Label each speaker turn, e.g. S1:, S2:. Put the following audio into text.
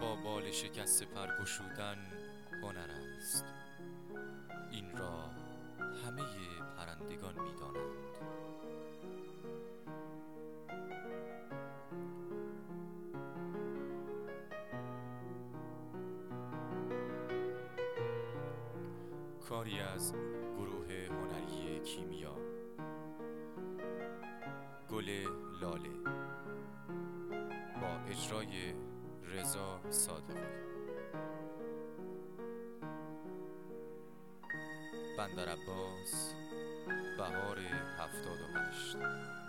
S1: با بال شکسته پر گشودن هنر است. این را همه پرندگان می دانند. کاری از گروه هنری کیمیا. گل لاله با اجرای رضا صادقی. بندر عباس، بهار 78.